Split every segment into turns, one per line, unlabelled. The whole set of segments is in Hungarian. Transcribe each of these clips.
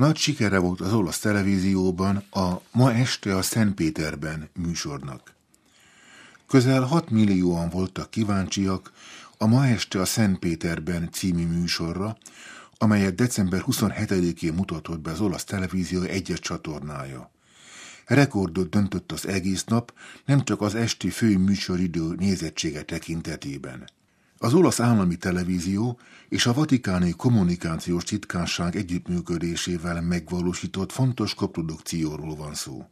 Nagy sikere volt az olasz televízióban a Ma este a Szentpéterben műsornak. Közel 6 millióan voltak kíváncsiak a Ma este a Szentpéterben című műsorra, amelyet december 27-én mutatott be az olasz televízió egyes csatornája. Rekordot döntött az egész nap, nem csak az esti fő műsoridő nézettsége tekintetében. Az olasz állami televízió és a vatikáni kommunikációs titkárság együttműködésével megvalósított fontos koprodukcióról van szó.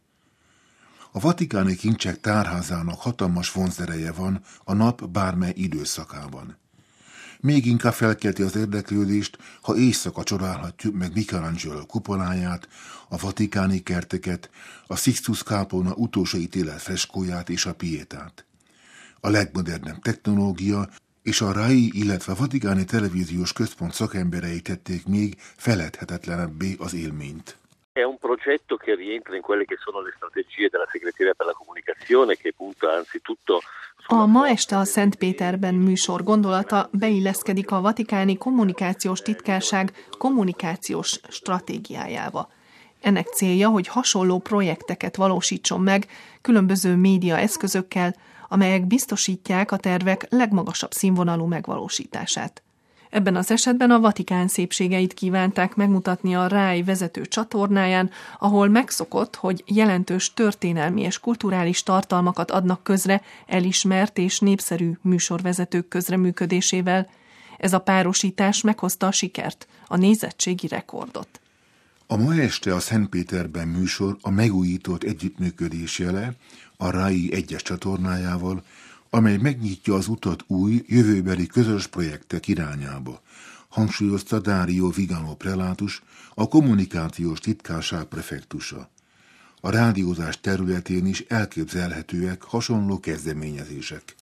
A vatikáni kincsek tárházának hatalmas vonzereje van a nap bármely időszakában. Még inkább felkelti az érdeklődést, ha éjszaka csodálhatjuk meg Michelangelo kupoláját, a vatikáni kerteket, a Sixtus Kápolna utolsó ítélet freskóját és a Pietát. A legmodernebb technológia és a RAI, illetve a vatikáni televíziós központ szakemberei tették még feledhetetlenebbé az élményt.
È un progetto che rientra in quelle che sono le strategie della Segreteria per la Comunicazione, che punta anzitutto.
A Ma este a Szentpéterben műsor gondolata beilleszkedik a vatikáni kommunikációs titkárság kommunikációs stratégiájába. Ennek célja, hogy hasonló projekteket valósítson meg különböző média eszközökkel, amelyek biztosítják a tervek legmagasabb színvonalú megvalósítását. Ebben az esetben a Vatikán szépségeit kívánták megmutatni a RAI vezető csatornáján, ahol megszokott, hogy jelentős történelmi és kulturális tartalmakat adnak közre elismert és népszerű műsorvezetők közreműködésével. Ez a párosítás meghozta a sikert, a nézettségi rekordot.
A Ma este a Szentpéterben műsor a megújított együttműködés jele a RAI egyes csatornájával, amely megnyitja az utat új, jövőbeli közös projektek irányába, hangsúlyozta Dario Vigano prelátus, a kommunikációs titkárság prefektusa. A rádiózás területén is elképzelhetőek hasonló kezdeményezések.